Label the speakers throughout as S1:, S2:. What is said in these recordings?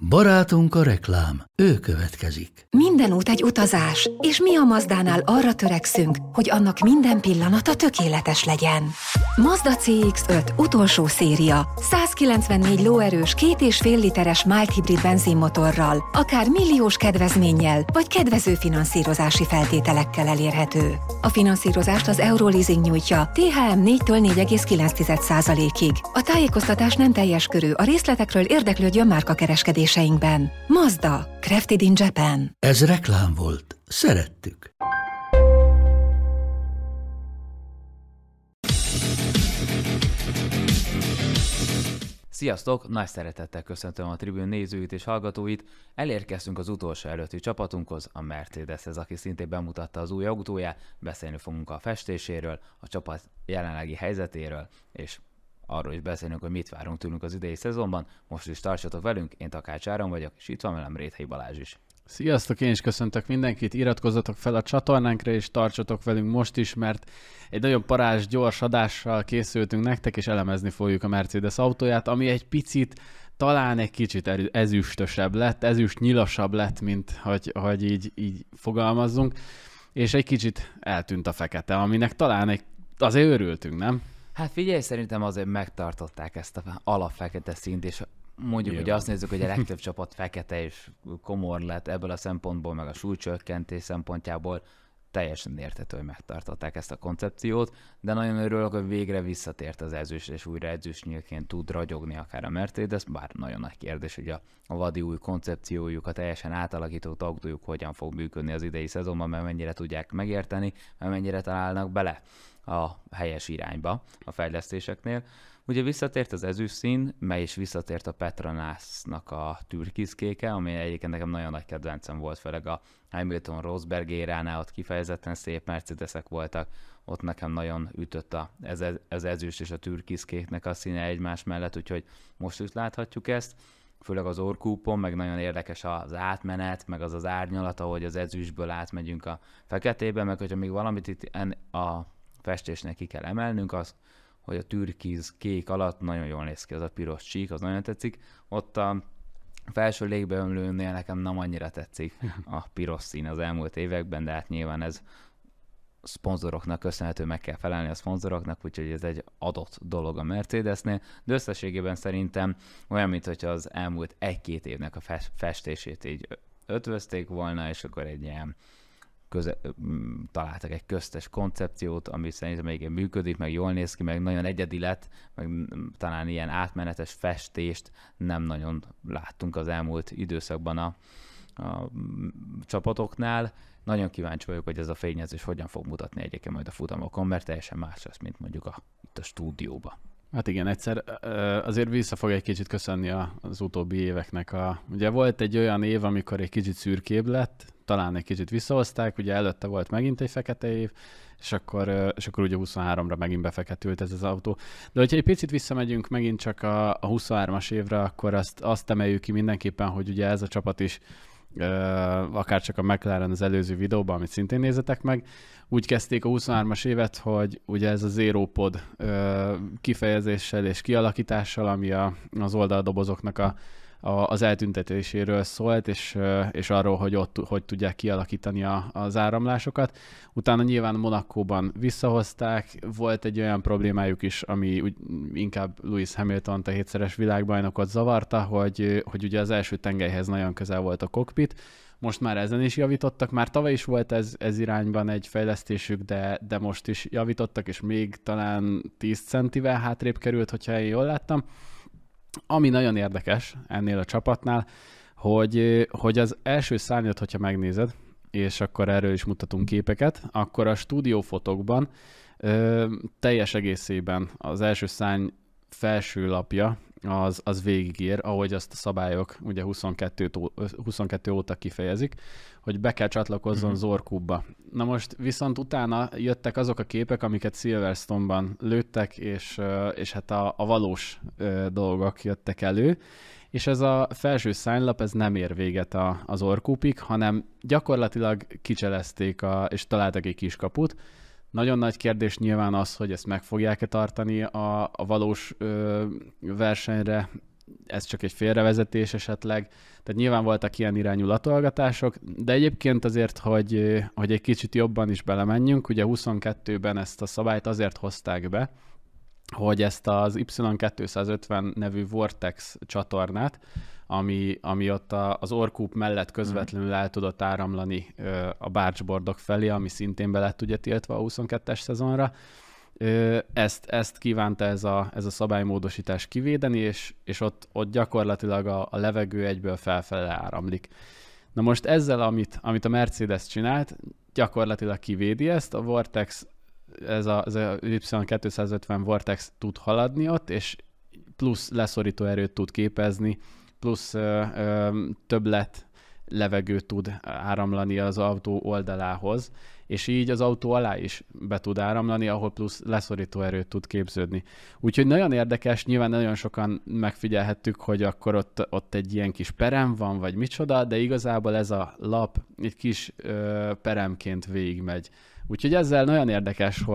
S1: Barátunk a reklám, ő következik.
S2: Minden út egy utazás, és mi a Mazdánál arra törekszünk, hogy annak minden pillanata tökéletes legyen. Mazda CX-5 utolsó széria, 194 lóerős 2,5 literes mild hibrid benzinmotorral, akár milliós kedvezménnyel, vagy kedvező finanszírozási feltételekkel elérhető. A finanszírozást az Euroleasing nyújtja, THM 4-től 4,9%-ig. A tájékoztatás nem teljes körű, a részletekről érdeklődjön márkakereskedéseinkben. Mazda, crafted in Japan.
S1: Ez reklám volt. Szerettük.
S3: Sziasztok! Nagy szeretettel köszöntöm a tribűn nézőit és hallgatóit. Elérkeztünk az utolsó előtti csapatunkhoz, a Mercedeshez, aki szintén bemutatta az új autóját. Beszélni fogunk a festéséről, a csapat jelenlegi helyzetéről, és arról is beszélünk, hogy mit várunk tőlünk az idei szezonban. Most is tartsatok velünk, én Takács Áron vagyok, és itt van velem Réthely Balázs is.
S4: Sziasztok, én is köszöntök mindenkit, iratkozzatok fel a csatornánkra, és tartsatok velünk most is, mert egy nagyon parázs, gyors adással készültünk nektek, és elemezni fogjuk a Mercedes autóját, ami egy picit, talán egy kicsit ezüstösebb lett, ezüst nyilasabb lett, mint hogy így fogalmazzunk, és egy kicsit eltűnt a fekete, aminek talán azért örültünk, nem?
S3: Hát figyelj, szerintem azért megtartották ezt a alapfekete színt, és mondjuk, hogy azt nézzük, hogy a legtöbb csapat fekete és komor lett ebből a szempontból, meg a súlycsökkentés szempontjából, teljesen érthető, hogy megtartották ezt a koncepciót, de nagyon örülök, hogy végre visszatért az ezüst, és újra ezüstnyílként tud ragyogni akár a Mercedes, bár nagyon nagy kérdés, hogy a vadi új koncepciójuk, a teljesen átalakított autójuk hogyan fog működni az idei szezonban, mert mennyire tudják megérteni, mert mennyire találnak bele a helyes irányba a fejlesztéseknél. Ugye visszatért az ezüst szín, mely is visszatért a Petronásznak a türkiszkéke, ami egyébként nekem nagyon nagy kedvencem volt, főleg a Hamilton-Rosberg éránál, ott kifejezetten szép Mercedesek voltak, ott nekem nagyon ütött az ezüst és a türkiszkéknek a színe egymás mellett, úgyhogy most is láthatjuk ezt, főleg az orrkúpon, meg nagyon érdekes az átmenet, meg az árnyalat, ahogy az ezüstből átmegyünk a feketébe, meg hogyha még valamit itt a festésnek ki kell emelnünk, az, hogy a türkiz kék alatt nagyon jól néz ki az a piros csík, az nagyon tetszik. Ott a felső légbeömlőnél nekem nem annyira tetszik a piros szín az elmúlt években, de hát nyilván ez szponzoroknak köszönhető, meg kell felelni a szponzoroknak, úgyhogy ez egy adott dolog a Mercedesnél, de összességében szerintem olyan, mintha az elmúlt 1-2 évnek a festését így ötvözték volna, és akkor egy ilyen találtak egy köztes koncepciót, ami szerintem még működik, meg jól néz ki, meg nagyon egyedi lett, meg talán ilyen átmenetes festést nem nagyon láttunk az elmúlt időszakban a csapatoknál. Nagyon kíváncsi vagyok, hogy ez a fényezés hogyan fog mutatni egyébként majd a futamokon, mert teljesen más lesz, mint mondjuk itt a stúdióban.
S4: Hát igen, egyszer azért vissza fog egy kicsit köszönni az utóbbi éveknek. Ugye volt egy olyan év, amikor egy kicsit szürkébb lett, talán egy kicsit visszahozták, ugye előtte volt megint egy fekete év, és akkor ugye 23-ra megint befeketült ez az autó. De hogyha egy picit visszamegyünk megint csak a 23-as évre, akkor azt emeljük ki mindenképpen, hogy ugye ez a csapat is akár csak a McLaren az előző videóban, amit szintén nézzetek meg, úgy kezdték a 23-as évet, hogy ugye ez a Zero Pod kifejezéssel és kialakítással, ami az oldaldobozoknak az eltüntetéséről szólt, és arról, hogy ott hogy tudják kialakítani az áramlásokat. Utána nyilván Monacóban visszahozták, volt egy olyan problémájuk is, ami inkább Lewis Hamilton, a 7-szeres világbajnokot zavarta, hogy ugye az első tengelyhez nagyon közel volt a kokpit. Most már ezen is javítottak, már tavaly is volt ez irányban egy fejlesztésük, de most is javítottak, és még talán 10 centivel hátrébb került, hogyha én jól láttam. Ami nagyon érdekes ennél a csapatnál, hogy az első szárnyat, hogyha megnézed, és akkor erről is mutatunk képeket, akkor a stúdiófotókban teljes egészében az első szárny felső lapja az végigír, ahogy azt a szabályok ugye 22 óta kifejezik, hogy be kell csatlakozzon Zorkubba. Na most viszont utána jöttek azok a képek, amiket Silverstone-ban lőttek, és hát a valós dolgok jöttek elő, és ez a felső szárnylap, ez nem ér véget az orkúpig, hanem gyakorlatilag kicselezték és találtak egy kis kaput. Nagyon nagy kérdés nyilván az, hogy ezt meg fogják-e tartani a valós versenyre ez csak egy félrevezetés esetleg. Tehát nyilván voltak ilyen irányú latolgatások, de egyébként azért, hogy egy kicsit jobban is belemenjünk, ugye 22-ben ezt a szabályt azért hozták be, hogy ezt az Y250 nevű Vortex csatornát, ami ott az Orkúp mellett közvetlenül el tudott áramlani a bargeboardok felé, ami szintén be lett ugye tiltva a 22-es szezonra. Ezt kívánta ez a szabálymódosítás kivédeni, és ott gyakorlatilag a levegő egyből felfele áramlik. Na most ezzel, amit a Mercedes csinált, gyakorlatilag kivédi ezt, a Vortex, ez a Y250 Vortex tud haladni ott, és plusz leszorító erőt tud képezni, plusz többlet levegőt tud áramlani az autó oldalához, és így az autó alá is be tud áramlani, ahol plusz leszorító erőt tud képződni. Úgyhogy nagyon érdekes, nyilván nagyon sokan megfigyelhettük, hogy akkor ott egy ilyen kis perem van, vagy micsoda, de igazából ez a lap egy kis peremként végigmegy. Úgyhogy ezzel nagyon érdekes,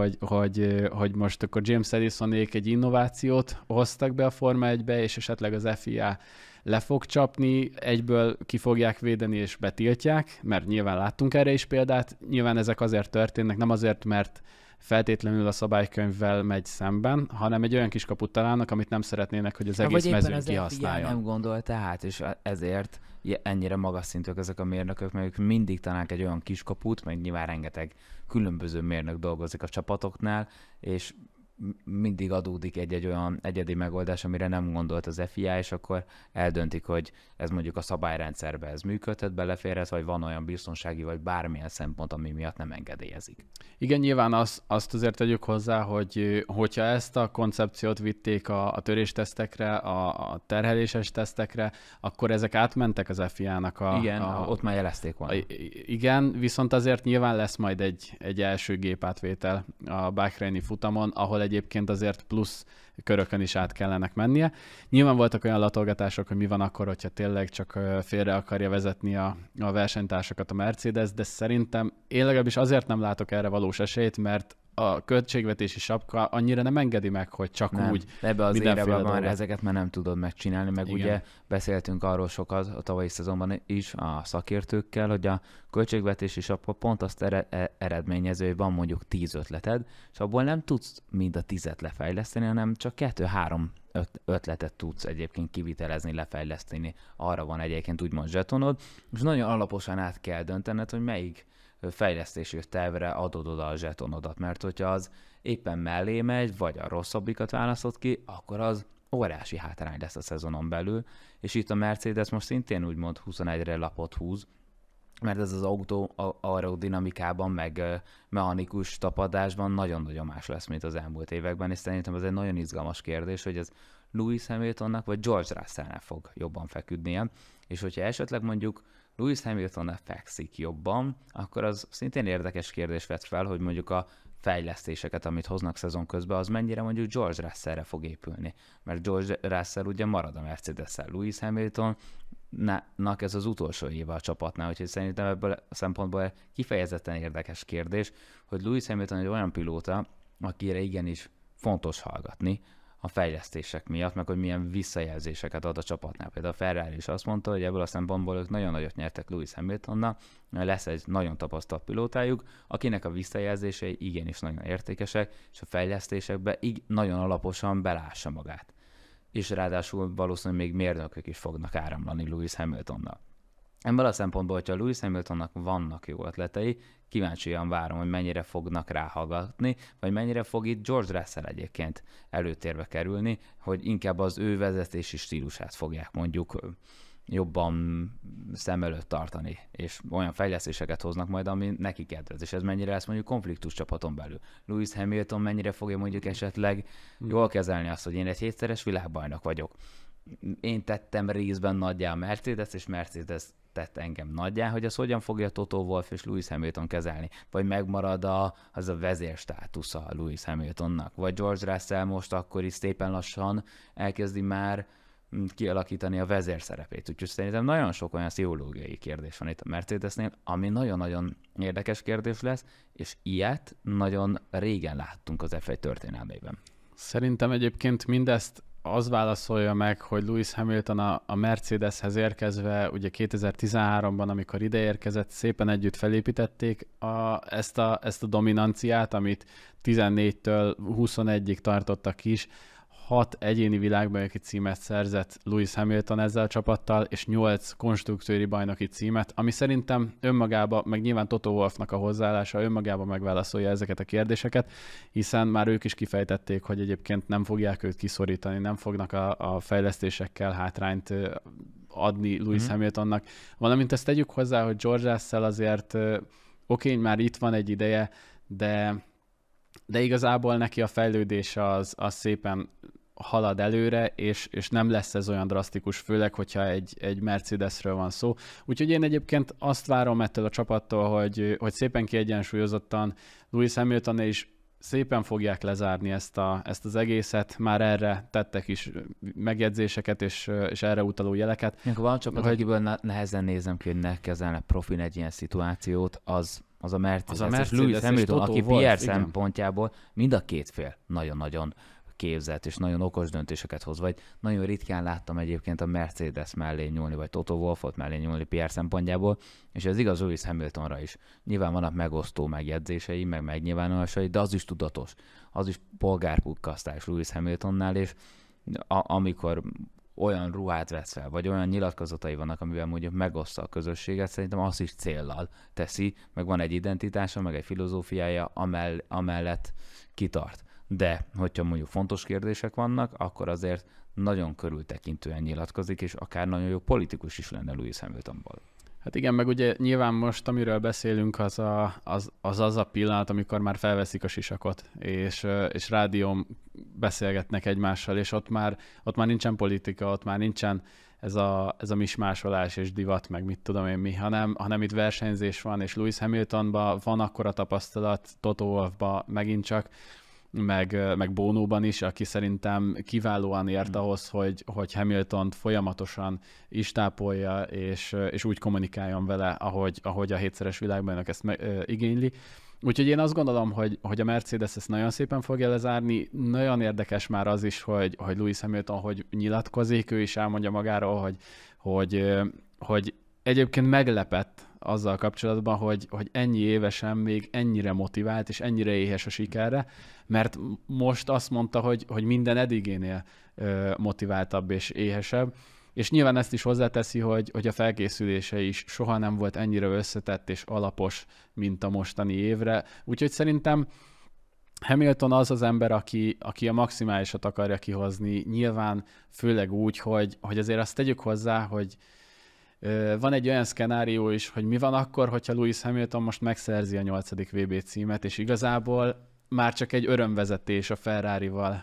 S4: hogy most akkor James Ellisonék egy innovációt hoztak be a Forma 1-be, és esetleg az FIA le fog csapni, egyből ki fogják védeni és betiltják, mert nyilván láttunk erre is példát. Nyilván ezek azért történnek, nem azért, mert feltétlenül a szabálykönyvvel megy szemben, hanem egy olyan kiskaput találnak, amit nem szeretnének, hogy az egész mezőn kihasználjon.
S3: Nem gondolta át, és ezért ennyire magas szintűek ezek a mérnökök, mert ők mindig találnak egy olyan kiskaput, meg nyilván rengeteg különböző mérnök dolgozik a csapatoknál, és mindig adódik egy olyan egyedi megoldás, amire nem gondolt az FIA, és akkor eldöntik, hogy ez mondjuk a szabályrendszerbe ez működhet, beleférhet, vagy van olyan biztonsági, vagy bármilyen szempont, ami miatt nem engedélyezik.
S4: Igen, nyilván azt azért tegyük hozzá, hogyha ezt a koncepciót vitték a töréstesztekre, a terheléses tesztekre, akkor ezek átmentek az FIA-nak
S3: Igen, ott már jelezték volna.
S4: Igen, viszont azért nyilván lesz majd egy első gépátvétel a Bahreini futamon, ahol egyébként azért plusz körökön is át kellenek mennie. Nyilván voltak olyan latolgatások, hogy mi van akkor, hogyha tényleg csak félre akarja vezetni a versenytársakat a Mercedes, de szerintem én legalábbis azért nem látok erre valós esélyt, mert a költségvetési sapka annyira nem engedi meg, hogy csak nem. Úgy
S3: ebbe az éreben már ezeket már nem tudod megcsinálni, meg igen. Ugye beszéltünk arról sokat a tavalyi szezonban is a szakértőkkel, hogy a költségvetési sapka pont azt eredményező, hogy van mondjuk 10 ötleted, és abból nem tudsz mind a 10-et lefejleszteni, hanem csak 2-3 ötletet tudsz egyébként kivitelezni, lefejleszteni. Arra van egyébként úgymond zsetonod, és nagyon alaposan át kell döntened, hogy melyik fejlesztési tervre adod oda a zsetonodat, mert hogyha az éppen mellé megy, vagy a rosszabbikat választod ki, akkor az óriási hátrány lesz a szezonon belül, és itt a Mercedes most szintén úgymond 21-re lapot húz, mert ez az autó aerodinamikában, meg mechanikus tapadásban nagyon-nagyon más lesz, mint az elmúlt években, és szerintem ez egy nagyon izgalmas kérdés, hogy ez Lewis Hamiltonnak vagy George Russellnek fog jobban feküdnie, és hogyha esetleg mondjuk Lewis Hamiltonnál fekszik jobban, akkor az szintén érdekes kérdés vett fel, hogy mondjuk a fejlesztéseket, amit hoznak szezon közben, az mennyire mondjuk George Russellre fog épülni. Mert George Russell ugye marad a Mercedes-szel, Lewis Hamiltonnak ez az utolsó éve a csapatnál, úgyhogy szerintem ebből a szempontból kifejezetten érdekes kérdés, hogy Lewis Hamilton egy olyan pilóta, akire igenis fontos hallgatni a fejlesztések miatt, meg hogy milyen visszajelzéseket ad a csapatnál. Például a Ferrari is azt mondta, hogy ebből a szempontból ők nagyon nagyot nyertek Lewis Hamiltonnak, lesz egy nagyon tapasztalt pilótájuk, akinek a visszajelzései igenis nagyon értékesek, és a fejlesztésekbe így nagyon alaposan belássa magát. És ráadásul valószínűleg még mérnökök is fognak áramlani Lewis Hamiltonnak. Ebből a szempontból, hogyha Lewis Hamiltonnak vannak jó ötletei, kíváncsian várom, hogy mennyire fognak ráhallgatni, vagy mennyire fog itt George Russell egyébként előtérbe kerülni, hogy inkább az ő vezetési stílusát fogják mondjuk jobban szem előtt tartani, és olyan fejlesztéseket hoznak majd, ami neki kedvez, és ez mennyire lesz mondjuk konfliktus csapaton belül. Lewis Hamilton mennyire fogja mondjuk esetleg jól kezelni azt, hogy én egy 7-szeres világbajnok vagyok. Én tettem részben nagyjá a Mercedes, és Mercedes tett engem nagyjá, hogy az hogyan fogja Toto Wolff és Lewis Hamilton kezelni, vagy megmarad az a vezérstátusza a Lewis Hamiltonnak, vagy George Russell most akkor is szépen lassan elkezdi már kialakítani a vezérszerepét. Úgyhogy szerintem nagyon sok olyan pszichológiai kérdés van itt a Mercedesnél, ami nagyon-nagyon érdekes kérdés lesz, és ilyet nagyon régen láttunk az F1 történelmében.
S4: Szerintem egyébként mindezt az válaszolja meg, hogy Lewis Hamilton a Mercedeshez érkezve, ugye 2013-ban, amikor ideérkezett, szépen együtt felépítették ezt a dominanciát, amit 14-től 21-ig tartottak is. 6 egyéni világbajnoki címet szerzett Lewis Hamilton ezzel a csapattal, és 8 konstruktőri bajnoki címet, ami szerintem önmagában, meg nyilván Toto Wolffnak a hozzáállása önmagában megválaszolja ezeket a kérdéseket, hiszen már ők is kifejtették, hogy egyébként nem fogják őt kiszorítani, nem fognak a fejlesztésekkel hátrányt adni Lewis Hamiltonnak. Valamint ezt tegyük hozzá, hogy George Russell azért oké, már itt van egy ideje, de igazából neki a fejlődése az szépen halad előre, és nem lesz ez olyan drasztikus, főleg, hogyha egy Mercedesről van szó. Úgyhogy én egyébként azt várom ettől a csapattól, hogy szépen kiegyensúlyozottan Lewis Hamilton is szépen fogják lezárni ezt az egészet, már erre tettek is megjegyzéseket, és erre utaló jeleket.
S3: Van a csapat, akiből nehezen nézem ki, hogy ne kezelne profin egy ilyen szituációt, az a Mercedes és Lewis Hamilton, aki PR szempontjából mind a két fél nagyon-nagyon képzett és nagyon okos döntéseket hoz, vagy nagyon ritkán láttam egyébként a Mercedes mellé nyúlni, vagy Toto Wolffot mellé nyúlni PR szempontjából, és ez igaz Lewis Hamiltonra is. Nyilván vannak megosztó megjegyzései, meg megnyilvánulásai, de az is tudatos. Az is polgárpukkasztás Lewis Hamiltonnál, és amikor olyan ruhát vesz fel, vagy olyan nyilatkozatai vannak, amivel mondjuk megoszta a közösséget, szerintem azt is céllal teszi, meg van egy identitása, meg egy filozófiája, amellett kitart. De, hogyha mondjuk fontos kérdések vannak, akkor azért nagyon körültekintően nyilatkozik, és akár nagyon jó politikus is lenne Lewis Hamiltonból.
S4: Hát igen, meg ugye nyilván most, amiről beszélünk, az a pillanat, amikor már felveszik a sisakot, és rádión beszélgetnek egymással, és ott már nincsen politika, ott már nincsen ez a mismásolás és divat, meg mit tudom én mi, hanem itt versenyzés van, és Lewis Hamiltonban van akkora tapasztalat, Toto Wolffban megint csak, meg Bonóban is, aki szerintem kiválóan ért ahhoz, hogy Hamiltont folyamatosan is tápolja, és úgy kommunikáljon vele, ahogy a 7-szeres világbajnok ezt igényli. Úgyhogy én azt gondolom, hogy a Mercedes ezt nagyon szépen fogja lezárni. Nagyon érdekes már az is, hogy Lewis Hamilton hogy nyilatkozik, ő is elmondja magáról, hogy egyébként meglepett azzal kapcsolatban, hogy ennyi évesen még ennyire motivált, és ennyire éhes a sikerre, mert most azt mondta, hogy minden eddigénél motiváltabb és éhesebb, és nyilván ezt is hozzáteszi, hogy a felkészülése is soha nem volt ennyire összetett és alapos, mint a mostani évre. Úgyhogy szerintem Hamilton az ember, aki a maximálisat akarja kihozni, nyilván főleg úgy, hogy azért azt tegyük hozzá, hogy van egy olyan szkenárió is, hogy mi van akkor, hogyha Lewis Hamilton most megszerzi a 8. VB címet, és igazából már csak egy örömvezetés a Ferrarival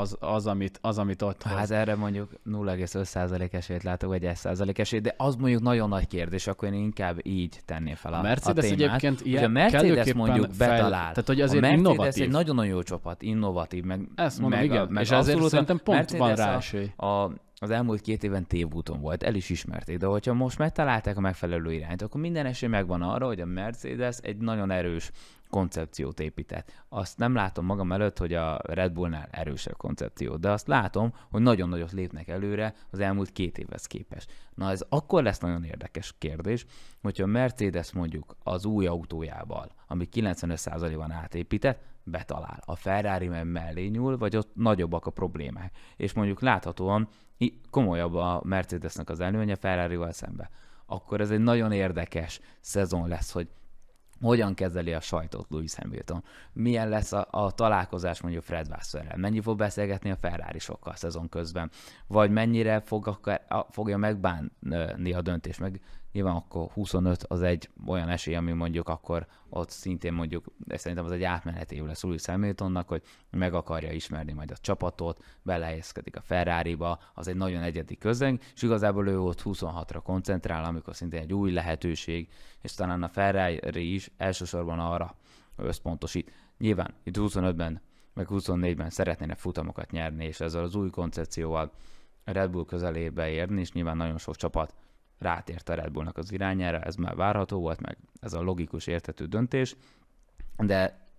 S4: az, amit ott hoz.
S3: Hát erre mondjuk 0,5% esélyt látok, vagy 1% esélyt, de az mondjuk nagyon nagy kérdés, akkor én inkább így tenném fel a
S4: Mercedes
S3: témát.
S4: egyébként
S3: ilyen a Mercedes mondjuk betalál.
S4: Tehát, hogy azért
S3: a Mercedes
S4: innovatív.
S3: egy nagyon-nagyon jó csapat, innovatív, meg
S4: ezt mondom, igen.
S3: Meg
S4: és ezért szerintem pont
S3: Mercedes
S4: van rá esély.
S3: Az elmúlt 2 éven tévúton volt, el is ismerték, de hogyha most megtalálták a megfelelő irányt, akkor minden esély megvan arra, hogy a Mercedes egy nagyon erős koncepciót épített. Azt nem látom magam előtt, hogy a Red Bullnál erősebb koncepció, de azt látom, hogy nagyon nagyot lépnek előre az elmúlt 2 évhez képest. Na ez akkor lesz nagyon érdekes kérdés, hogyha a Mercedes mondjuk az új autójával, ami 95%-ban átépített, betalál. A Ferrari mellé nyúl, vagy ott nagyobbak a problémák. És mondjuk láthatóan komolyabb a Mercedesnek az előnye Ferrarival szembe. Akkor ez egy nagyon érdekes szezon lesz, hogy hogyan kezeli a sajtót Lewis Hamilton. Milyen lesz a találkozás mondjuk Fred Wasserrel? Mennyi fog beszélgetni a Ferrari-sokkal a szezon közben? Vagy mennyire fogja megbánni a döntés? Meg nyilván akkor 25 az egy olyan esély, ami mondjuk akkor ott szintén mondjuk, de szerintem az egy átmeneti év lesz Lewis Hamiltonnak, hogy meg akarja ismerni majd a csapatot, belehelyezkedik a Ferrariba, az egy nagyon egyedi közeg, és igazából ő ott 26-ra koncentrál, amikor szintén egy új lehetőség, és talán a Ferrari is elsősorban arra összpontosít. Nyilván itt 25-ben, meg 24-ben szeretnének futamokat nyerni, és ezzel az új koncepcióval a Red Bull közelébe érni, és nyilván nagyon sok csapat rátért a Red Bullnak az irányára, ez már várható volt, meg ez a logikus, érthető döntés, de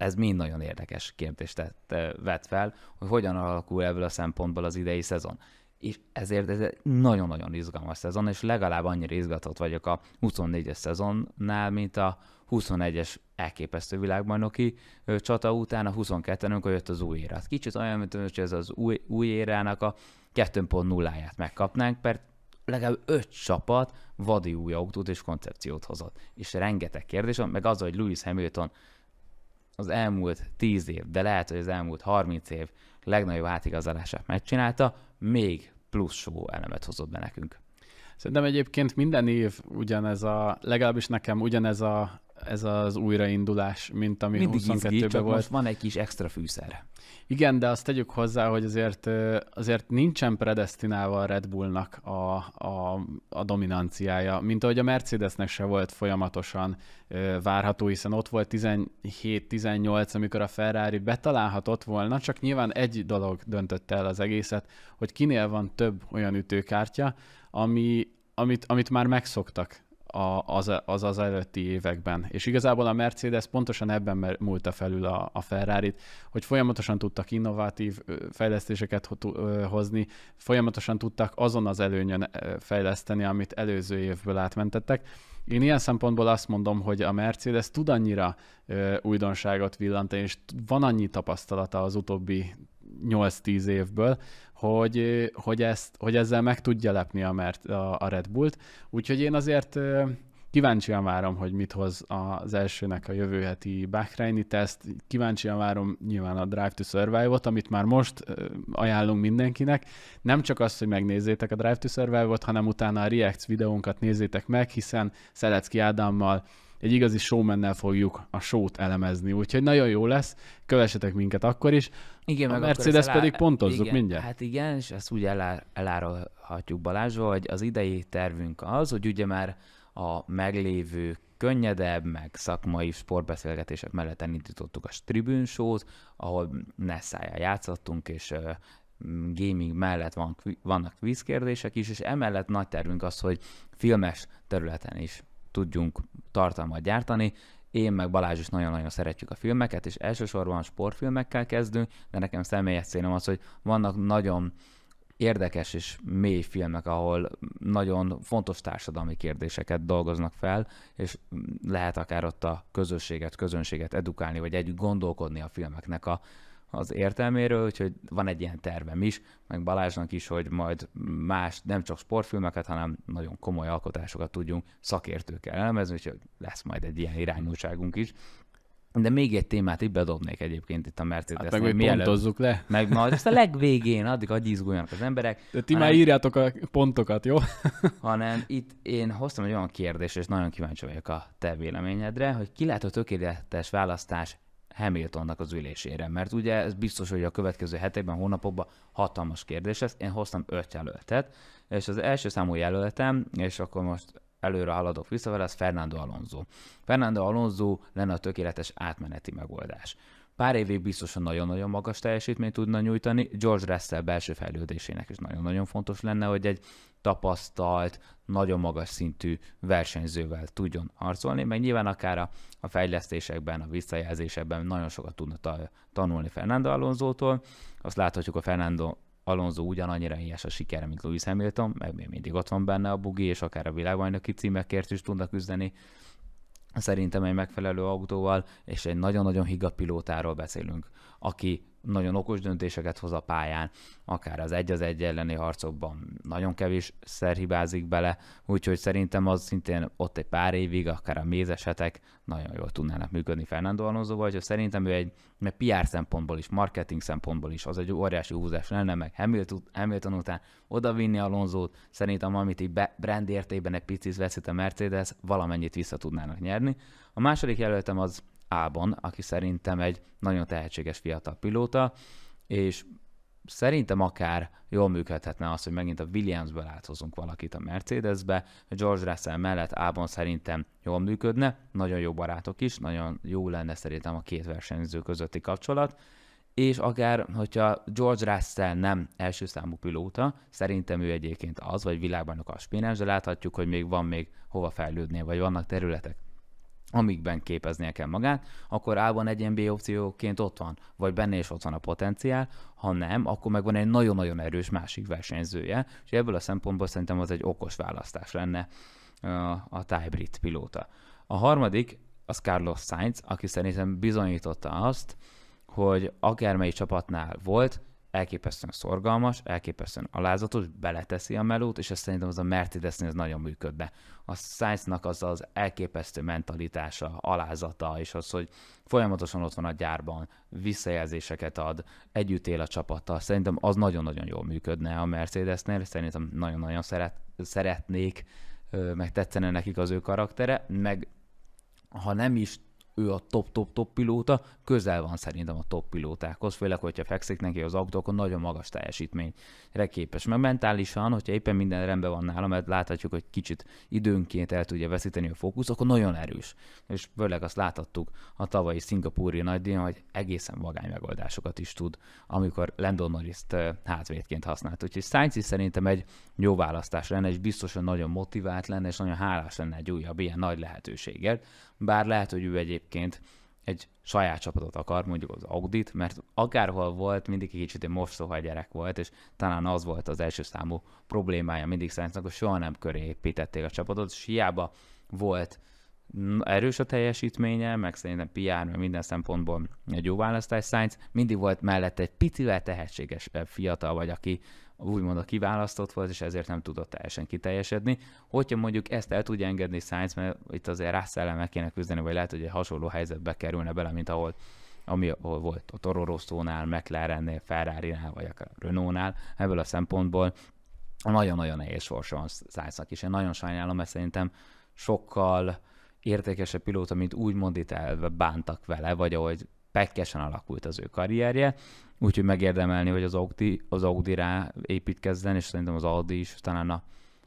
S3: ez mind nagyon érdekes kérdést vett fel, hogy hogyan alakul ebből a szempontból az idei szezon. És ezért ez egy nagyon-nagyon izgalmas szezon, és legalább annyira izgatott vagyok a 24-es szezonnál, mint a 21-es elképesztő világbajnoki csata után, a 22-en, amikor jött az új éra. Kicsit olyan, mint hogy ez az új érának a 2.0-ját megkapnánk, mert legalább 5 csapat vadi új autót és koncepciót hozott. És rengeteg kérdés van, meg az, hogy Lewis Hamilton az elmúlt 10 év, de lehet, hogy az elmúlt 30 év legnagyobb átigazolását megcsinálta, még plusz show elemet hozott be nekünk.
S4: Szerintem egyébként minden év legalábbis nekem ez az újraindulás, mint ami 22-ben volt.
S3: Most van egy kis extra fűszer.
S4: Igen, de azt tegyük hozzá, hogy azért nincsen predesztinálva a Red Bullnak a dominanciája, mint ahogy a Mercedesnek se volt folyamatosan várható, hiszen ott volt 17-18, amikor a Ferrari betalálhatott volna, csak nyilván egy dolog döntötte el az egészet, hogy kinél van több olyan ütőkártya, amit már megszoktak az előtti években. És igazából a Mercedes pontosan ebben múlta felül a Ferrarit, hogy folyamatosan tudtak innovatív fejlesztéseket hozni, folyamatosan tudtak azon az előnyön fejleszteni, amit előző évből átmentettek. Én ilyen szempontból azt mondom, hogy a Mercedes tud annyira újdonságot villantani, és van annyi tapasztalata az utóbbi 8-10 évből, hogy ezzel meg tudja lepni a Red Bullt. Úgyhogy én azért kíváncsian várom, hogy mit hoz az elsőnek a jövő heti Bahreini teszt. Kíváncsian várom nyilván a Drive to Survive-ot, amit már most ajánlunk mindenkinek. Nem csak azt, hogy megnézzétek a Drive to Survive-ot, hanem utána a Reacts videónkat nézzétek meg, hiszen Szelecki Ádámmal egy igazi showmannel fogjuk a show-t elemezni, úgyhogy nagyon jó lesz, kövessetek minket akkor is.
S3: Igen,
S4: a Mercedes pedig pontozzuk
S3: igen,
S4: mindjárt.
S3: Hát igen, és ezt úgy elárulhatjuk Balázsról, hogy az idei tervünk az, hogy ugye már a meglévő könnyedebb, meg szakmai sportbeszélgetések mellett elindítottuk a Tribune Show-t, ahol Nessájjal játszottunk, és gaming mellett vannak kvízkérdések is, és emellett nagy tervünk az, hogy filmes területen is tudjunk tartalmat gyártani. Én meg Balázs is nagyon-nagyon szeretjük a filmeket, és elsősorban sportfilmekkel kezdünk, de nekem személyes célom az, hogy vannak nagyon érdekes és mély filmek, ahol nagyon fontos társadalmi kérdéseket dolgoznak fel, és lehet akár ott a közönséget edukálni, vagy együtt gondolkodni a filmeknek az értelméről, úgyhogy van egy ilyen tervem is, meg Balázsnak is, hogy majd más, nem csak sportfilmeket, hanem nagyon komoly alkotásokat tudjunk szakértőkkel elemezni, úgyhogy lesz majd egy ilyen irányultságunk is. De még egy témát itt bedobnék egyébként itt a Mercedes.
S4: Hát meg pontozzuk le.
S3: Meg majd ezt a legvégén, addig izguljanak az emberek.
S4: De ti már írjátok a pontokat, jó?
S3: Hanem itt én hoztam egy olyan kérdést, és nagyon kíváncsi vagyok a te véleményedre, hogy ki lehet a tökéletes választás Hamiltonnak az ülésére, mert ugye ez biztos, hogy a következő hetekben, hónapokban hatalmas kérdés lesz. Én hoztam 5 jelöltet, és az első számú jelöltem, és akkor most előre haladok vissza vele, az Fernando Alonso. Fernando Alonso lenne a tökéletes átmeneti megoldás. Pár évig biztosan nagyon-nagyon magas teljesítményt tudna nyújtani, George Russell belső fejlődésének is nagyon-nagyon fontos lenne, hogy egy tapasztalt, nagyon magas szintű versenyzővel tudjon harcolni, meg nyilván akár a fejlesztésekben, a visszajelzésekben nagyon sokat tudna tanulni Fernando Alonsótól. Azt láthatjuk, a Fernando Alonso ugyanannyira éhes a sikere, mint Lewis Hamilton, meg még mindig ott van benne a bugi, és akár a világbajnoki címekért is tudnak küzdeni. Szerintem egy megfelelő autóval, és egy nagyon-nagyon higgadt pilótáról beszélünk, aki nagyon okos döntéseket hoz a pályán, akár az 1-1 elleni harcokban nagyon kevésszer hibázik bele, úgyhogy szerintem az szintén ott egy pár évig, akár a mézes hetek nagyon jól tudnának működni Fernando Alonsóval, úgyhogy szerintem ő egy PR szempontból is, marketing szempontból is az egy óriási húzás lenne, meg Hamilton után odavinni Alonsót, szerintem amit így brand értékben egy picit veszít a Mercedes, valamennyit vissza tudnának nyerni. A második jelöltem az Albon, aki szerintem egy nagyon tehetséges fiatal pilóta, és szerintem akár jól működhetne az, hogy megint a Williamsből áthozunk valakit a Mercedesbe. George Russell mellett Albon szerintem jól működne, nagyon jó barátok is, nagyon jó lenne szerintem a két versenyző közötti kapcsolat, és akár, hogyha George Russell nem első számú pilóta, szerintem ő egyébként az, vagy világbajnok aspiráns, de láthatjuk, hogy van még hova fejlődnie, vagy vannak területek, amikben képeznie kell magát, akkor A-ban egy ilyen B opcióként ott van, vagy benne is ott van a potenciál, ha nem, akkor meg van egy nagyon-nagyon erős másik versenyzője, és ebből a szempontból szerintem az egy okos választás lenne a Thai brit pilóta. A harmadik az Carlos Sainz, aki szerintem bizonyította azt, hogy akármelyik csapatnál volt, elképesztően szorgalmas, elképesztően alázatos, beleteszi a melót, és ezt szerintem az a Mercedesnél ez nagyon működne. A Sainznak az elképesztő mentalitása, alázata, és az, hogy folyamatosan ott van a gyárban, visszajelzéseket ad, együtt él a csapattal, szerintem az nagyon-nagyon jól működne a Mercedesnél, szerintem nagyon-nagyon szeretnék, meg tetszene nekik az ő karaktere, meg ha nem is ő a top pilóta, közel van szerintem a top pilótákhoz, főleg, hogyha fekszik neki az autó, akkor nagyon magas teljesítményre képes. Meg mentálisan, hogyha éppen minden rendben van nála, mert láthatjuk, hogy kicsit időnként el tudja veszíteni a fókusz, akkor nagyon erős. És főleg azt láthattuk a tavalyi szingapúri nagydíjon, hogy egészen vagány megoldásokat is tud, amikor Lando Norrist hátvédként használt. Úgyhogy Sainz is szerintem egy jó választás lenne, és biztosan nagyon motivált lenne, és nagyon hálás lenne egy újabb ilyen nagy lehetőséget. Bár lehet, hogy ő egyébként egy saját csapatot akar, mondjuk az Audit, mert akárhol volt, mindig egy kicsit egy mostoha gyerek volt, és talán az volt az első számú problémája mindig Sainznak, hogy soha nem köré építették a csapatot, és hiába volt erős a teljesítménye, meg szerintem PR, meg minden szempontból egy jó választás Sainz, mindig volt mellette egy picivel tehetséges fiatal, vagy aki úgymond a kiválasztott volt, és ezért nem tudott teljesen kiteljesedni. Hogyha mondjuk ezt el tudja engedni Sainz, mert itt azért Russell-el meg kéne küzdeni, vagy lehet, hogy egy hasonló helyzetbe kerülne bele, mint ahol volt a Toro Rosso-nál, McLarennél, Ferrari-nál, vagy akár Renault-nál. Ebből a szempontból nagyon-nagyon nehéz sorsa van Sainznak is. Én nagyon sajnálom, mert szerintem sokkal értékesebb pilóta, mint úgymond itt bántak vele, vagy ahogy pekkesen alakult az ő karrierje, úgyhogy megérdemelni, hogy az Audi rá építkezzen, és szerintem az Audi is talán a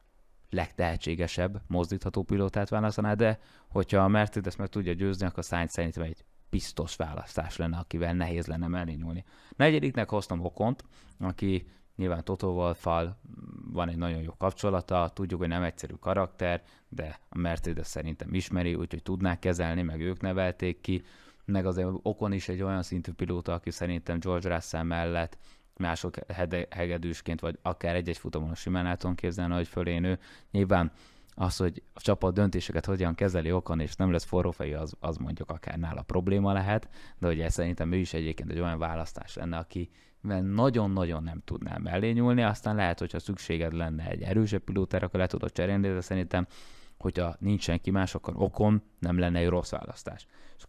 S3: legtehetségesebb mozdítható pilótát választaná, de hogyha a Mercedes meg tudja győzni, akkor Sainz szerintem egy biztos választás lenne, akivel nehéz lenne mellé nyúlni. Negyediknek hoztam Ocont, aki nyilván Toto Wolffal van egy nagyon jó kapcsolata, tudjuk, hogy nem egyszerű karakter, de a Mercedes szerintem ismeri, úgyhogy tudnák kezelni, meg ők nevelték ki, meg azért Ocon is egy olyan szintű pilóta, aki szerintem George Russell mellett mások hegedűsként, vagy akár egy-egy futamon simán el tudom képzelni, hogy fölé nő. Nyilván az, hogy a csapat döntéseket hogyan kezeli Ocon, és nem lesz forrófejű, az mondjuk akár nála probléma lehet, de ugye szerintem ő is egyébként egy olyan választás lenne, aki nagyon-nagyon nem tudnál mellé nyúlni, aztán lehet, hogyha szükséged lenne egy erősebb pilótára, akkor le tudod cserélni, de szerintem, hogyha nincs senki más, akkor Ocon nem lenne egy rossz választás.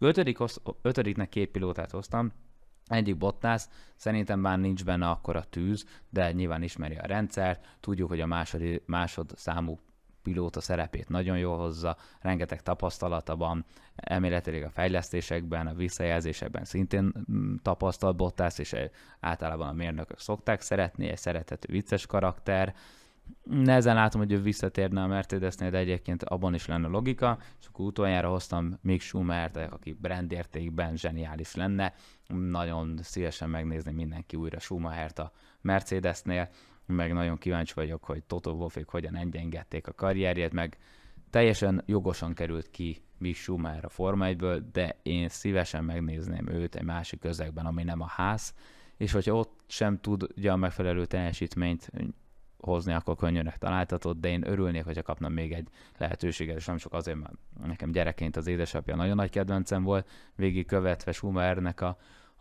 S3: És ötödiknek két pilótát hoztam, egyik Bottas, szerintem már nincs benne akkora tűz, de nyilván ismeri a rendszert, tudjuk, hogy a másodszámú pilóta szerepét nagyon jól hozza, rengeteg tapasztalata van, elméletileg a fejlesztésekben, a visszajelzésekben szintén tapasztalt Bottas, és általában a mérnökök szokták szeretni, egy szerethető vicces karakter. Nehezen látom, hogy ő visszatérne a Mercedesnél, de egyébként abban is lenne logika, és akkor utoljára hoztam Mick Schumachert, aki brandértékben zseniális lenne. Nagyon szívesen megnézni mindenki újra Schumachert a Mercedesnél, meg nagyon kíváncsi vagyok, hogy Toto Wolffék hogyan engedték a karrierjét, meg teljesen jogosan került ki Mick Schumacher a Forma 1-ből, de én szívesen megnézném őt egy másik közegben, ami nem a ház, és hogyha ott sem tudja a megfelelő teljesítményt hozni, akkor könnyűnek találtatod, de én örülnék, hogyha kapnám még egy lehetőséget, és nem csak azért, mert nekem gyerekként az édesapja nagyon nagy kedvencem volt, végig követve Schumachernek a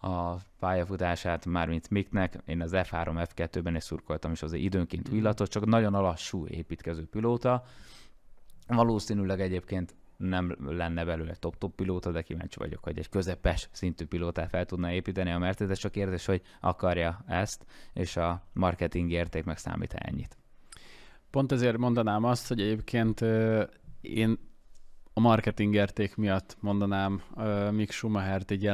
S3: pályafutását, mármint Micknek, én az F3, F2-ben is szurkoltam, és azért időnként villatott, csak nagyon a lassú építkező pilóta. Valószínűleg egyébként nem lenne belőle top-top pilóta, de kíváncsi vagyok, hogy egy közepes szintű pilótát fel tudna építeni a Mercedes, csak kérdés, hogy akarja ezt, és a marketing érték meg számít ennyit.
S4: Pont ezért mondanám azt, hogy egyébként én a marketing érték miatt mondanám Mick Schumachert egy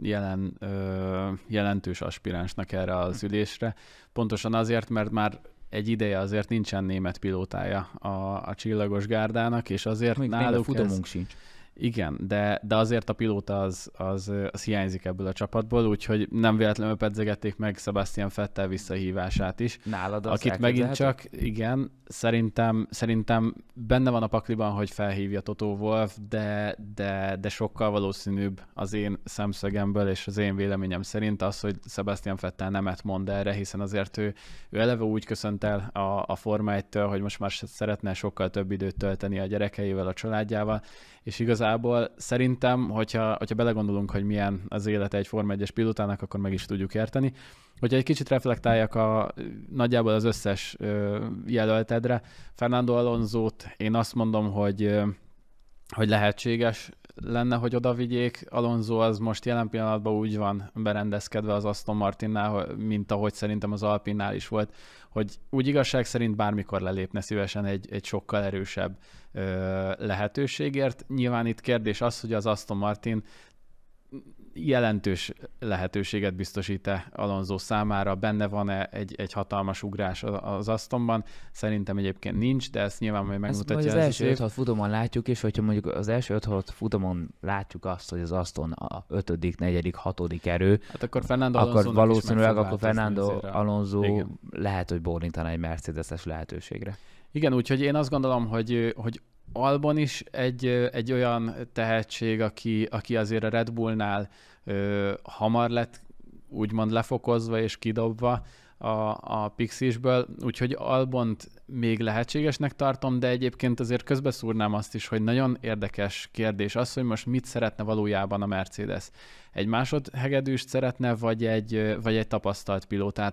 S4: jelentős aspiránsnak erre az ülésre. Pontosan azért, mert már egy ideje azért nincsen német pilótája a csillagos gárdának, és azért
S3: még
S4: náluk
S3: futamunk sincs.
S4: Igen, de azért a pilóta az hiányzik ebből a csapatból, úgyhogy nem véletlenül pedzegették meg Sebastian Vettel visszahívását is.
S3: Nálad az
S4: akit megint csak, igen, szerintem benne van a pakliban, hogy felhívja Toto Wolff, de sokkal valószínűbb az én szemszögemből és az én véleményem szerint az, hogy Sebastian Vettel nemet mond erre, hiszen azért ő eleve úgy köszönt el a Forma 1-től, hogy most már szeretne sokkal több időt tölteni a gyerekeivel, a családjával, és igazából szerintem, hogyha belegondolunk, hogy milyen az élete egy Forma 1-es pilótának, akkor meg is tudjuk érteni. Hogyha egy kicsit reflektáljak nagyjából az összes jelöltedre, Fernando Alonsót én azt mondom, hogy lehetséges lenne, hogy oda vigyék. Alonso az most jelen pillanatban úgy van berendezkedve az Aston Martinnál, mint ahogy szerintem az Alpinnál is volt, hogy úgy igazság szerint bármikor lelépne szívesen egy sokkal erősebb lehetőségért. Nyilván itt kérdés az, hogy az Aston Martin jelentős lehetőséget biztosít-e Alonso számára, benne van-e egy hatalmas ugrás az Astonban? Szerintem egyébként nincs, de ezt nyilván majd megmutatja.
S3: Az első 5-6 futamon látjuk, és hogyha mondjuk az első 5-6 futamon látjuk azt, hogy az Aston a 5., 4., 6. erő,
S4: hát akkor
S3: valószínűleg akkor Fernando Alonso lehet, hogy bólintana egy Mercedes-es lehetőségre.
S4: Igen, úgyhogy én azt gondolom, hogy Albon is egy olyan tehetség, aki azért a Red Bullnál hamar lett úgymond lefokozva és kidobva a Pixisből, úgyhogy Albont még lehetségesnek tartom, de egyébként azért közbeszúrnám azt is, hogy nagyon érdekes kérdés az, hogy most mit szeretne valójában a Mercedes. Egy másodhegedűst szeretne, vagy egy tapasztalt pilótát,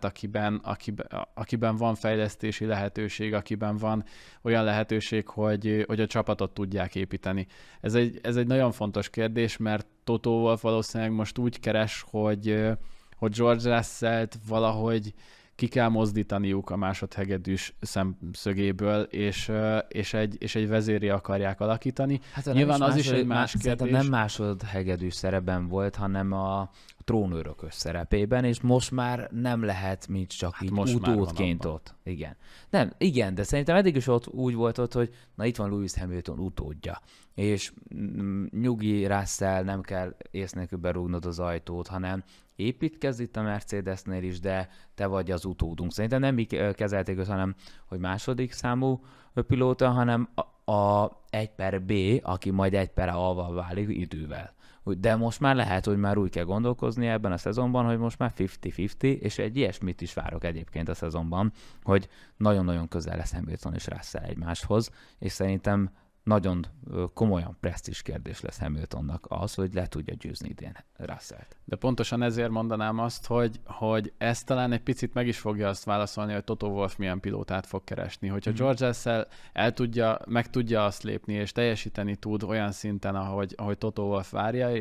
S4: akiben van fejlesztési lehetőség, akiben van olyan lehetőség, hogy a csapatot tudják építeni. Ez egy nagyon fontos kérdés, mert Toto Wolff valószínűleg most úgy keres, hogy George Russellt valahogy ki kell mozdítaniuk a másodhegedűs szemszögéből, és egy vezérré akarják alakítani.
S3: Hát
S4: nyilván az is egy más kérdés.
S3: Nem másodhegedűs szerepben volt, hanem a trónőrökös szerepében, és most már nem lehet mint csak így utódként ott. Igen, de szerintem eddig is ott úgy volt ott, hogy na itt van Lewis Hamilton utódja, és nyugi, Russell, nem kell ész nélkül berúgnod az ajtót, hanem építkezz itt a Mercedesnél is, de te vagy az utódunk. Szerintem nem mi kezelték őt, hanem hogy második számú pilóta, hanem a 1/B, aki majd 1/A alval válik idővel. De most már lehet, hogy már úgy kell gondolkozni ebben a szezonban, hogy most már 50-50, és egy ilyesmit is várok egyébként a szezonban, hogy nagyon-nagyon közel lesz Hamilton és Russell egymáshoz, és szerintem nagyon komolyan presztízs kérdés lesz Hamiltonnak az, hogy le tudja győzni idén Russellt.
S4: De pontosan ezért mondanám azt, hogy ez talán egy picit meg is fogja azt válaszolni, hogy Toto Wolff milyen pilótát fog keresni. Hogyha George Russell meg tudja azt lépni, és teljesíteni tud olyan szinten, ahogy Toto Wolff várja,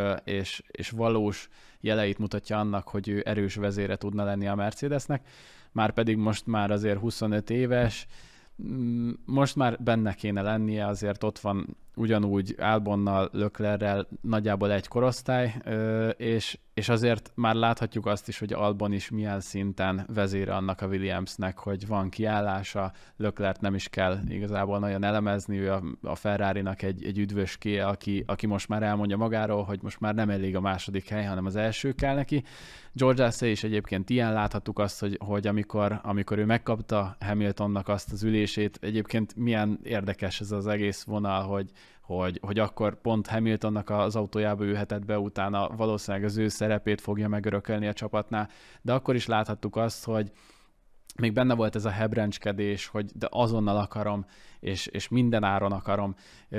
S4: és valós jeleit mutatja annak, hogy ő erős vezére tudna lenni a Mercedesnek, már pedig most már azért 25 éves, most már benne kéne lennie, azért ott van ugyanúgy Albonnal, Leclerrel nagyjából egy korosztály, és azért már láthatjuk azt is, hogy Albon is milyen szinten vezére annak a Williamsnek, hogy van kiállása, Leclerc nem is kell igazából nagyon elemezni, ő a Ferrarinak egy üdvöskéje, aki most már elmondja magáról, hogy most már nem elég a második hely, hanem az első kell neki. George Russell is egyébként ilyen, láthattuk azt, hogy amikor ő megkapta Hamiltonnak azt az ülését, egyébként milyen érdekes ez az egész vonal, hogy akkor pont Hamiltonnak az autójába ülhetett be, utána valószínűleg az ő szerepét fogja megörökölni a csapatnál, de akkor is láthattuk azt, hogy még benne volt ez a hebrencskedés, hogy de azonnal akarom, és minden áron akarom.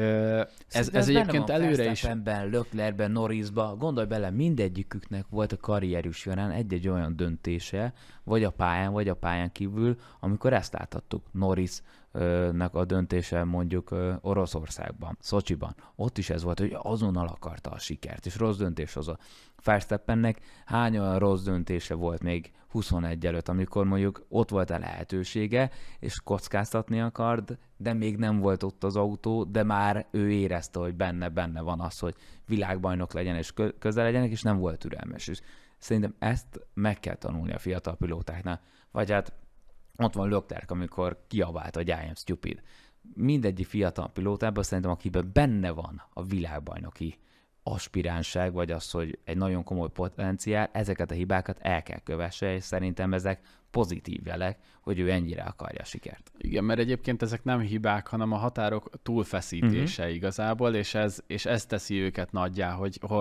S4: Ez egyébként előre is...
S3: Leclercben, Norrisba, gondolj bele, mindegyiküknek volt a karrierjük során egy-egy olyan döntése, vagy a pályán kívül, amikor ezt láthattuk. Norrisnak a döntése mondjuk Oroszországban, Szocsiban. Ott is ez volt, hogy azonnal akarta a sikert, és rossz döntés hozott. Verstappennek hány olyan rossz döntése volt még 21 előtt, amikor mondjuk ott volt a lehetősége, és kockáztatni akart, de még nem volt ott az autó, de már ő érezte, hogy benne van az, hogy világbajnok legyen, és közel legyenek, és nem volt türelmes. És szerintem ezt meg kell tanulni a fiatal pilótáknál. Vagy hát ott van Leclerc, amikor kiabált, hogy I am stupid. mindegyik fiatal pilótában szerintem, akiben benne van a világbajnoki aspiránság, vagy az, hogy egy nagyon komoly potenciál, ezeket a hibákat el kell kövesse, és szerintem ezek pozitív jelek, hogy ő ennyire akarja a sikert.
S4: Igen, mert egyébként ezek nem hibák, hanem a határok túlfeszítése igazából, és ez teszi őket nagyjá,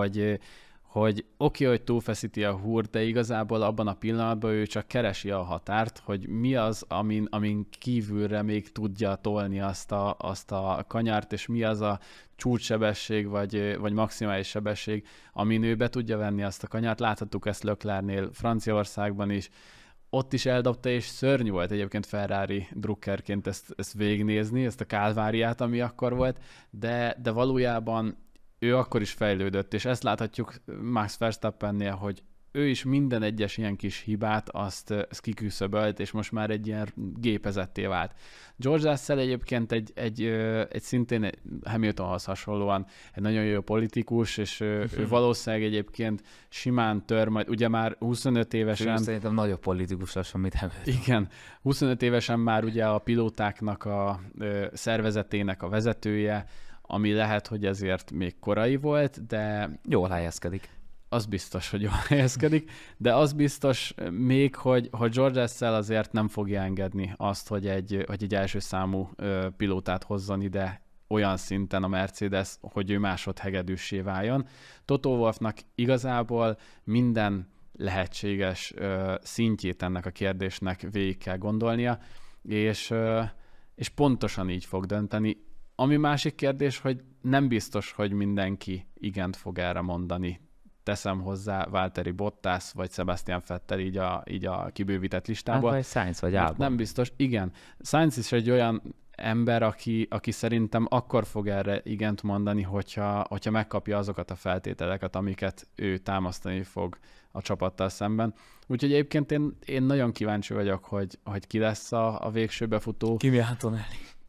S4: hogy oké, hogy túlfeszíti a húrt, de igazából abban a pillanatban ő csak keresi a határt, hogy mi az, amin kívülre még tudja tolni azt a kanyart, és mi az a csúcssebesség, vagy maximális sebesség, amin ő be tudja venni azt a kanyart. Láthattuk ezt Leclercnél Franciaországban is, ott is eldobta, és szörnyű volt egyébként Ferrari drukkerként ezt végignézni, ezt a kálváriát, ami akkor volt, de valójában ő akkor is fejlődött, és ezt láthatjuk Max Verstappennél, hogy ő is minden egyes ilyen kis hibát azt kiküszöbölt, és most már egy ilyen gépezetté vált. George Russell egyébként egy szintén Hamiltonhoz hasonlóan egy nagyon jó politikus, és ő valószínűleg egyébként simán tör, majd ugye már 25 évesen...
S3: Ő szerintem nagyobb politikus lassan, mint Hamilton.
S4: Igen, 25 évesen már ugye a pilótáknak a szervezetének a vezetője, ami lehet, hogy ezért még korai volt, de...
S3: Jól helyezkedik.
S4: Az biztos, hogy jól helyezkedik, de az biztos még, hogy George Russell azért nem fogja engedni azt, hogy egy első számú pilótát hozzon ide olyan szinten a Mercedes, hogy ő másodhegedűssé váljon. Toto Wolffnak igazából minden lehetséges szintjét ennek a kérdésnek végig kell gondolnia, és pontosan így fog dönteni. Ami másik kérdés, hogy nem biztos, hogy mindenki igent fog erre mondani. Teszem hozzá Valtteri Bottas, vagy Sebastian Vettel így a kibővített listából.
S3: Hát, vagy Sainz, vagy Albon.
S4: Nem biztos. Igen. Sainz is egy olyan ember, aki szerintem akkor fog erre igent mondani, hogyha megkapja azokat a feltételeket, amiket ő támasztani fog a csapattal szemben. Úgyhogy egyébként én nagyon kíváncsi vagyok, hogy ki lesz a végső befutó.
S3: Kimi Antonelli.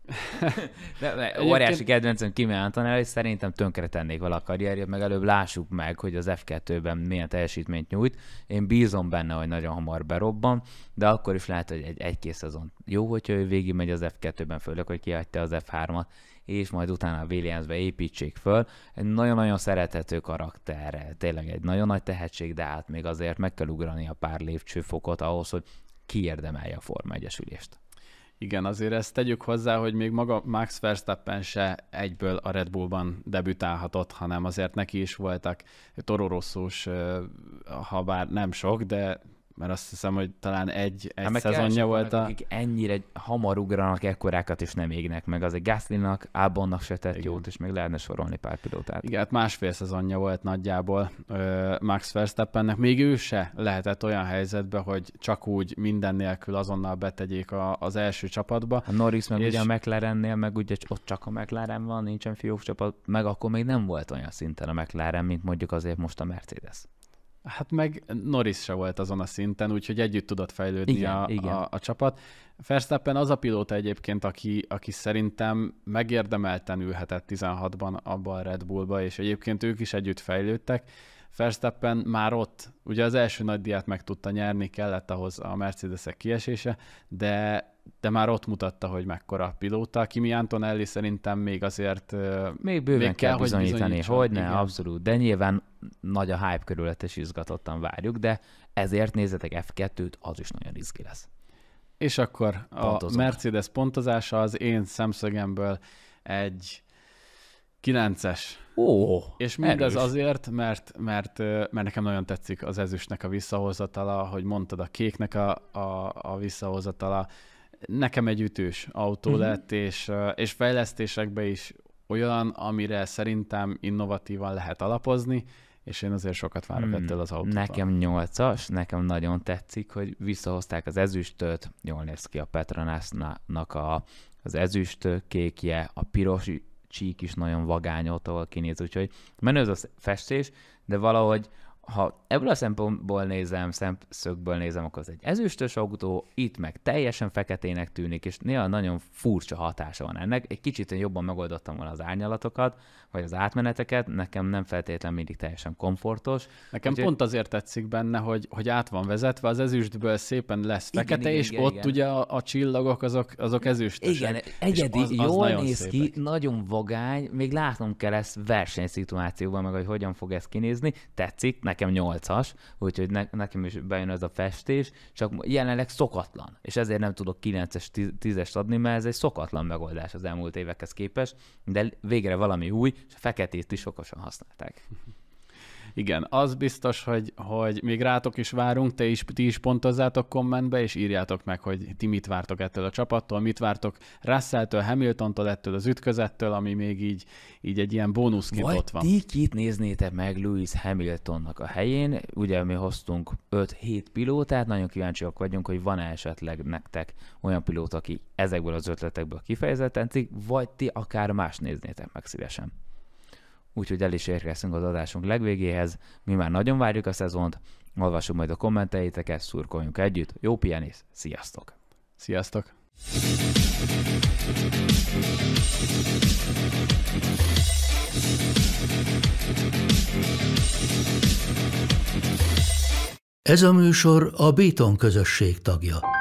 S3: De óriási kedvencem Kimi Antonelli, szerintem tönkre tennék vele a karrierjét, meg előbb lássuk meg, hogy az F2-ben milyen teljesítményt nyújt. Én bízom benne, hogy nagyon hamar berobban, de akkor is lehet, hogy egy-két szezon jó, hogyha ő végigmegy az F2-ben, főleg, hogy kihagyta az F3-at, és majd utána a Williamsbe építsék föl. Egy nagyon-nagyon szerethető karakter, tényleg egy nagyon nagy tehetség, de hát még azért meg kell ugrani a pár lépcsőfokot ahhoz, hogy kiérdemelje a Forma 1-es ülést.
S4: Igen, azért ezt tegyük hozzá, hogy még maga Max Verstappen se egyből a Red Bullban debütálhatott, hanem azért neki is voltak Toro Rosso-s, ha bár nem sok, de mert azt hiszem, hogy talán egy szezonja volt
S3: akik ennyire hamar ugranak, ekkorákat is nem égnek meg. Azért Gaslynak, Albonnak se tett jót, és még lehetne sorolni pár pilótát.
S4: Igen, hát másfél szezonja volt nagyjából Max Verstappennek. Még ő se lehetett olyan helyzetbe, hogy csak úgy minden nélkül azonnal betegyék az első csapatba.
S3: A Norris meg ugye a McLarennél, meg ugye ott csak a McLaren van, nincsen fiúk csapat, meg akkor még nem volt olyan szinten a McLaren, mint mondjuk azért most a Mercedes.
S4: Hát meg Norris se volt azon a szinten, úgyhogy együtt tudott fejlődni a csapat. Verstappen az a pilóta egyébként, aki szerintem megérdemelten ülhetett 16-ban abba a Red Bullba, és egyébként ők is együtt fejlődtek. Verstappen már ott, ugye az első nagy díjat meg tudta nyerni, kellett ahhoz a Mercedesek kiesése, de már ott mutatta, hogy mekkora pilóta. Kimi Antonelli szerintem még azért...
S3: Még bőven kell bizonyítani, hogyne, abszolút. De nyilván nagy a hype körülött, és izgatottan várjuk, de ezért nézzetek F2-t, az is nagyon izgi lesz.
S4: És akkor a Mercedes pontozása az én szemszögemből egy 9-es. És mindez azért, mert nekem nagyon tetszik az ezüstnek a visszahozatala, hogy mondtad, a kéknek a visszahozatala. Nekem egy ütős autó lett, és fejlesztésekben is olyan, amire szerintem innovatívan lehet alapozni, és én azért sokat várok ettől az autótól.
S3: Nekem 8-as, nekem nagyon tetszik, hogy visszahozták az ezüstöt, jól néz ki a Petronasnak az ezüst kékje, a piros csík is nagyon vagányoltól kinéz, úgyhogy menő az a festés, de valahogy ha ebből a szemszögből nézem, akkor az egy ezüstös autó, itt meg teljesen feketének tűnik, és néha nagyon furcsa hatása van ennek. Egy kicsit jobban megoldottam volna az árnyalatokat, vagy az átmeneteket, nekem nem feltétlenül mindig teljesen komfortos.
S4: Nekem pont azért tetszik benne, hogy át van vezetve, az ezüstből szépen lesz fekete, és ott ugye a csillagok azok ezüstösek.
S3: Igen, egyedi, jól néz ki, nagyon vagány, még látnom kell ezt versenyszituációban, meg hogy hogyan fog ez kinézni. Tetszik, nekem 8-as, úgyhogy nekem is bejön ez a festés, csak jelenleg szokatlan, és ezért nem tudok 9-es, 10-est adni, mert ez egy szokatlan megoldás az elmúlt évekhez képest, de végre valami új, és a feketét is sokosan használták.
S4: Igen, az biztos, hogy még rátok is várunk, ti is pontozzátok kommentbe, és írjátok meg, hogy ti mit vártok ettől a csapattól, mit vártok Russelltől, Hamiltontól, ettől az ütközettől, ami még így egy ilyen bónuszként ott van.
S3: Vagy ti kit néznétek meg Lewis Hamiltonnak a helyén? Ugye mi hoztunk 5-7 pilótát, nagyon kíváncsiak vagyunk, hogy van-e esetleg nektek olyan pilóta, aki ezekből az ötletekből kifejezetten cikk, vagy ti akár más néznétek meg szívesen. Úgyhogy el is érkeztünk az adásunk legvégéhez. Mi már nagyon várjuk a szezont, olvassuk majd a kommenteiteket, szurkoljunk együtt. Jó pihenést, sziasztok!
S4: Sziasztok!
S1: Ez a műsor a Béton közösség tagja.